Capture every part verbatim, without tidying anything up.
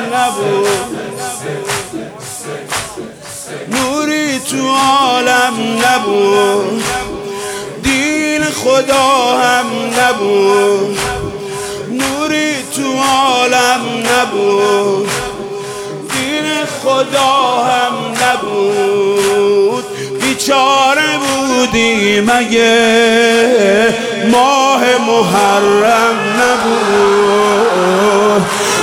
نبود، نوری تو عالم نبود، دین خدا هم نبود، نوری تو عالم نبود، دین خدا هم نبود. بیچاره بودی مگه ماه محرم نبود.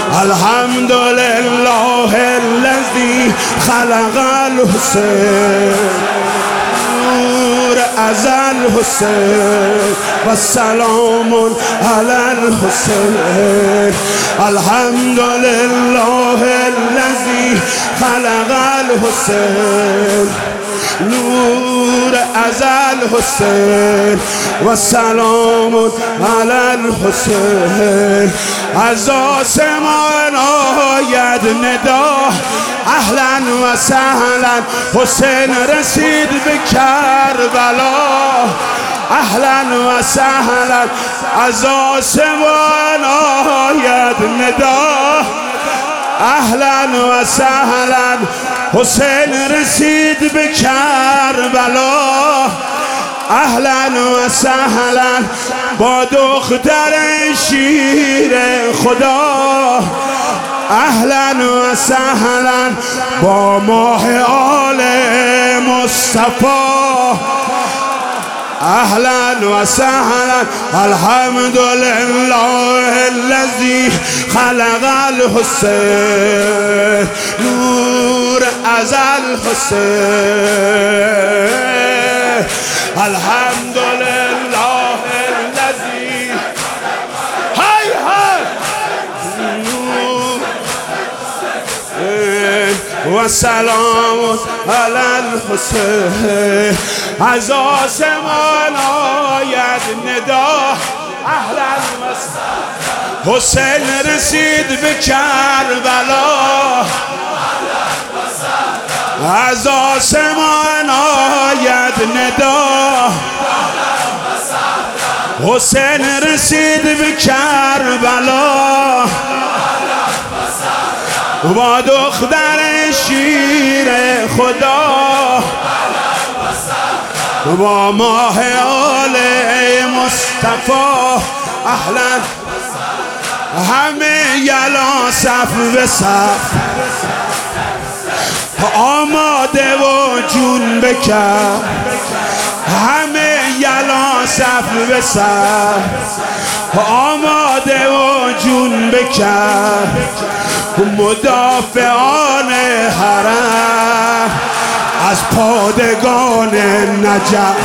الحمدلله الذی خلق الحسین، نور از الحسین و سلام علی الحسین. الحمدلله الذی خلق الحسین، نور از الحسین و سلام علی الحسین. از آسمان آید ندا اهلا و سهلا، حسین رسید به کربلا اهلا و سهلا. از آسمان آید ندا اهلا و سهلا، حسین رسید به کربلا اهلا و سهلا. با دختر شیر خدا اهلا و سهلا، با ماه آل مصطفی اهلا و سهلا. الحمدلله الذی خلق الحسین، نور از الحسین. الحمدلله الذی های های و سلام علی الحسین. از آسمان آید ندا اهلا و سهلا، حسین رسید به کربلا از آسمان آید ندا حسین رسید به کربلا با دختر شیر خدا با ماه آل مصطفی اهلا. همه یلا صف به صف آماده و جون بکر، همه یلا صف به صف آماده و جون بکر. مدافعان حرم از پادگان نجف،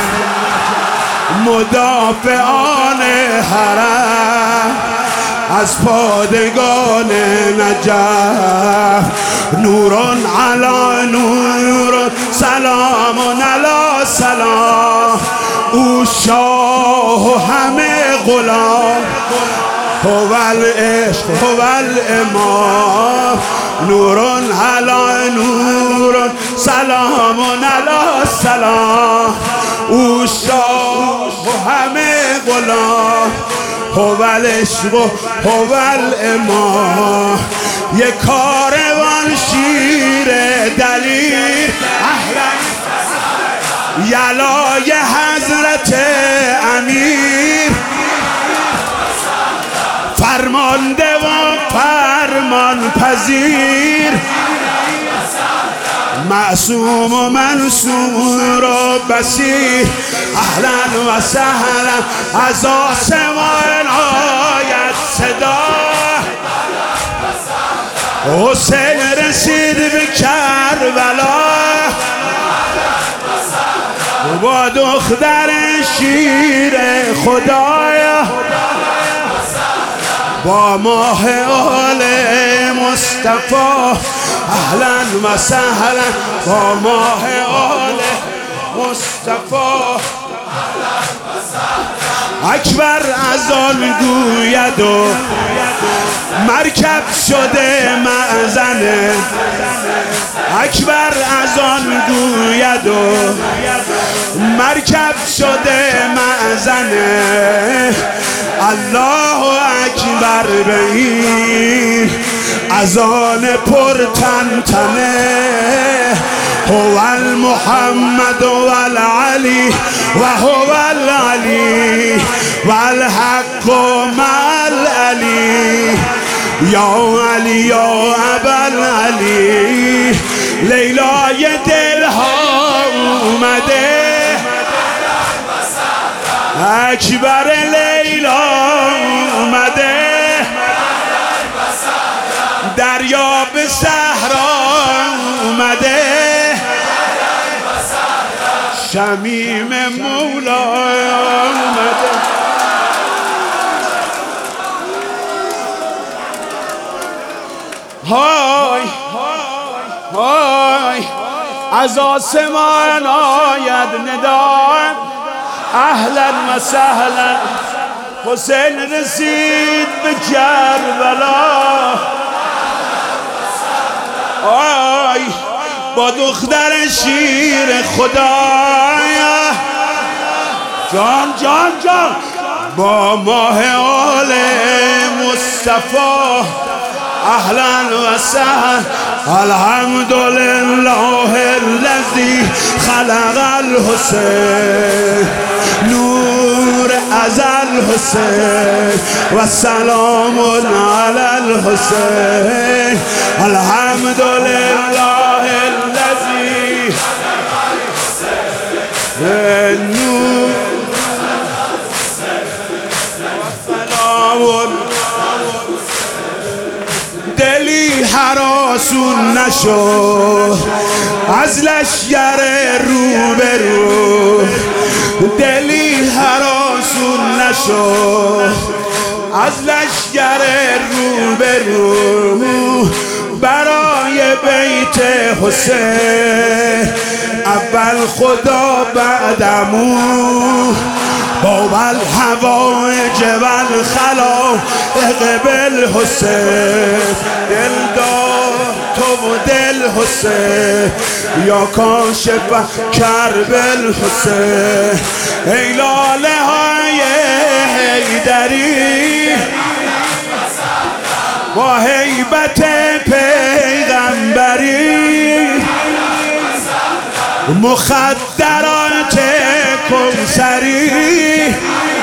مدافعان حرم از پادگان نجف. نورون علی نور سلام علی سلام، او شاه و همه غلام، هو العشق هو الامام. نورون علی نور سلام علی سلام، او شاه و همه غلام، هو العشق هو الامام. یک کاروان شیر دلیر اهلا یلای حضرت امیر، فرمانده و فرمان پذیر، معصوم و منصور و بصیر اهلا و سهلا. از آسمان آید صدا حسین رسید به کربلا با دختر شیر خدایا با ماه آل مصطفی اهلا و سهلا. با ماه آل مصطفی اکبر از آن گوید و مرکب شده معزنه، اکبر از آن گوید و مرکب شده معزنه. الله اکبر به این ازان پر تن تنه هو المحمد والعلی و هو العلی والحق مع العلی یا علی یا ابوالعلی لیلای دلها اومده اکبر لیلا اومده دریا به صحرا اومده شمیم مولا اومده های های از آسمان آید ندا اهلا و سهلا حسین رسید به کربلا آی با دختر شیر خدایا جان جان جان با ماه آل مصطفی اهلا و سهلا الحمدلله الذی خلق الحسین نور از الحسین و سلام علی الحسین الحمدلله الذی نور و سلام دلی هراسون نشو از لشگر رو به رو دلی هراسون نشو از لشگر رو به رو برای بیت حسین اول خدا بعدمو با الحوائج والخلائق بالحسین دل دار تو و دل حسین یا کاشف کرب الحسین ای لاله های حیدری با هیبت پیغمبری مخدرات کوثری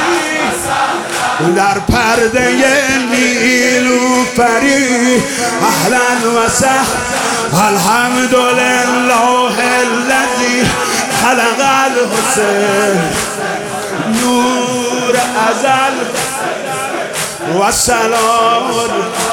در پرده نیلوفری اهلا و سهلا الحمدلله الذی خلق الحسین نور ازل و سلام